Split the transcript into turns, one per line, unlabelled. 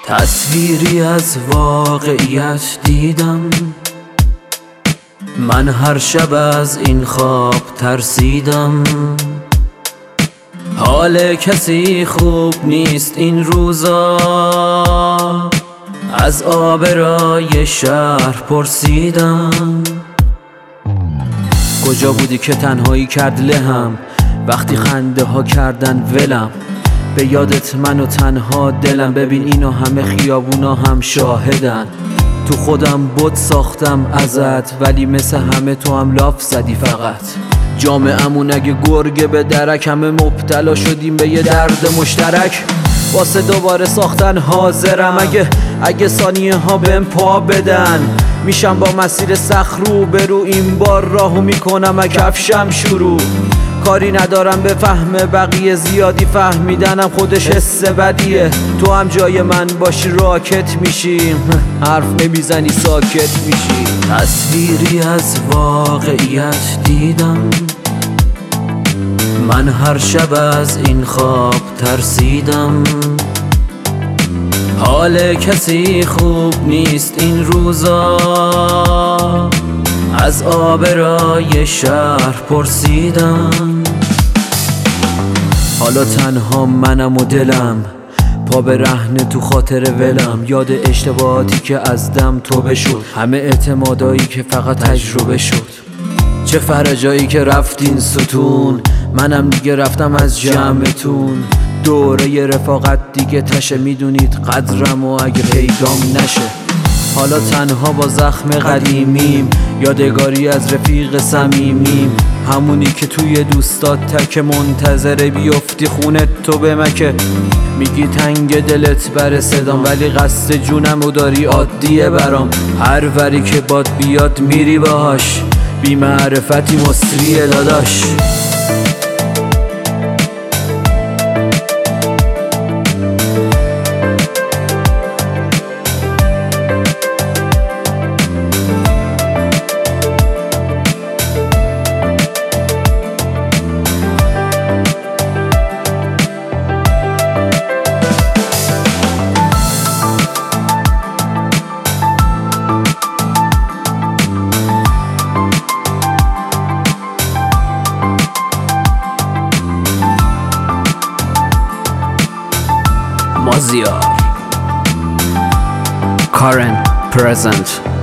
تصویری از واقعیت دیدم، من هر شب از این خواب ترسیدم. حال کسی خوب نیست این روزا، از آبرای شهر پرسیدم. کجا بودی که تنهایی کرد لهم، وقتی خنده ها کردن ولم؟ به یادت من و تنها دلم، ببین اینو همه خیابونا هم شاهدن. تو خودم بت ساختم ازت، ولی مثل همه تو هم لاف زدی فقط. جامعه‌مون اگه گرگه به درک، همه مبتلا شدیم به یه درد مشترک. واسه دوباره ساختن حاضرم، اگه ثانیه ها بهم پا بدن. میشم با مسیر سخت رو برو، این بار راهو میکنم کفشم شروع. کاری ندارم به فهم بقیه، زیادی فهمیدنم خودش حس بدیه. تو هم جای من باشی راکت میشیم، حرف نمیزنی ساکت میشی. تصویری از واقعیت دیدم، من هر شب از این خواب ترسیدم. حال کسی خوب نیست این روزا، از آبرای شهر پرسیدم. حالا تنها منم و دلم، پا به رهنه تو خاطر ولم. یاد اشتباهاتی که از دم توبه شد، همه اعتمادایی که فقط تجربه شد. چه فرجایی که رفتین ستون، منم دیگه رفتم از جمعتون. دوره رفاقت دیگه تشه، میدونید قدرم و اگه پیدام نشه. حالا تنها با زخم قدیمیم، یادگاری از رفیق صمیمیم. همونی که توی دوستات تک منتظره بیفتی خونه تو به مکه. میگی تنگ دلت بر صدام، ولی قصد جونم و داری عادیه برام. هر وری که باد بیاد میری باهاش، بی معرفتی مصریه داداش. Maziar, current, present.